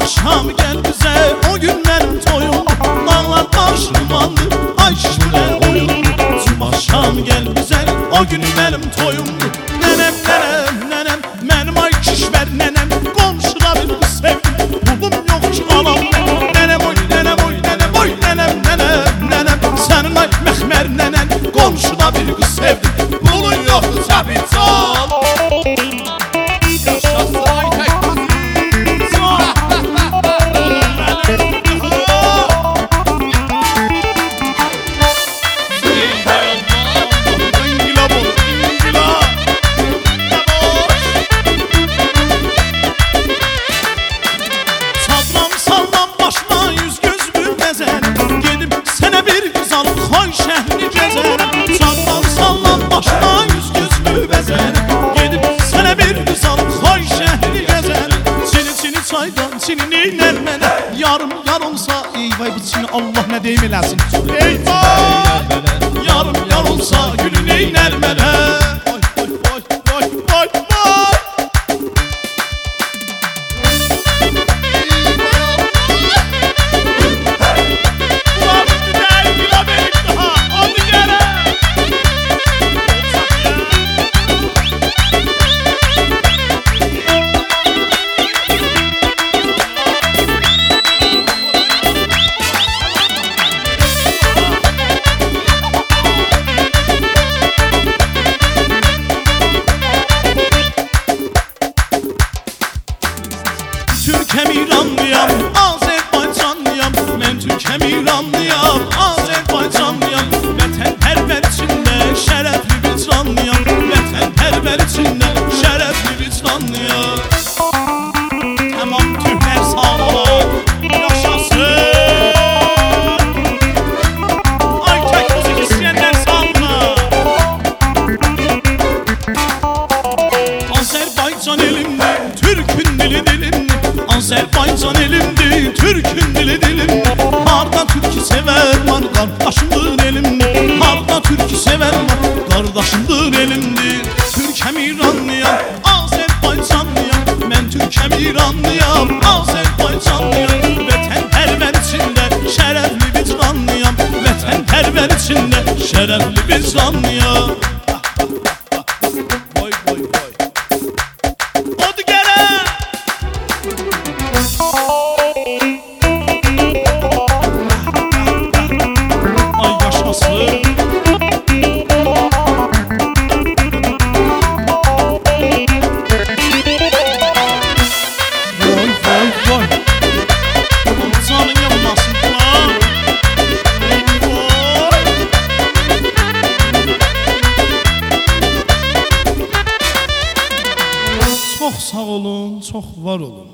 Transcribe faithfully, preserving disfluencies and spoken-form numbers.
Şam gel bize, o gün benim toyum. Dağlar başımandı, ay şişmile oyun. Cuma Şam gel bize, o gün benim toyum. Nenem nenem nenem, benim ay kişver nenem. Komşuda bir kız sevdim, buldum yok ki alam. Nenem oy nenem oy nenem oy nenem nenem nenem. Senin ay mehmer nenen, komşuda bir kız sevdim, bulun yok tabi can. Çini neyler mənə, yarım yar olsa, eyvay bu Çini Allah nə deyim eləsin. Eyvay, yarım yar olsa, gülü neylər mənə. Vay vay vay vay vay vay. Ulan bitti deyil, gülə benim daha, hadi gələ. Türk'em İranlıyam, Azerbaycanlıyam. Ben Türk'em İranlıyam, Azerbaycanlıyam. Vətənpərvər içində şərəfli bir canlıyam. Vətənpərvər içində şərəfli bir canlıyam. Tamam Türklər sağ ola, yaşasın. Ay tək müzik istəyənlər sağ ola. Azərbaycan elimdir, Türk'ün dili dilimdir. Azerbaycan elimdi, Türk'ün dili dilim. Harda Türk'ü sever var, kardeşimdir elimdi. Harda Türk'ü sever var, kardeşimdir elimdi. Türk'em İranlıyam, Azerbaycanlıyam. Ben Türk'em İranlıyam, Azerbaycanlıyam. Vətənpərvər içində şərəfli bir canlıyam. Vətənpərvər içində şərəfli bir canlıyam. Vay vay vay. Hadi gələ. Ay yaşasın. Vay vay vay. Canın yanmasın lan. Vay. Çox sağ olun, çox var olun.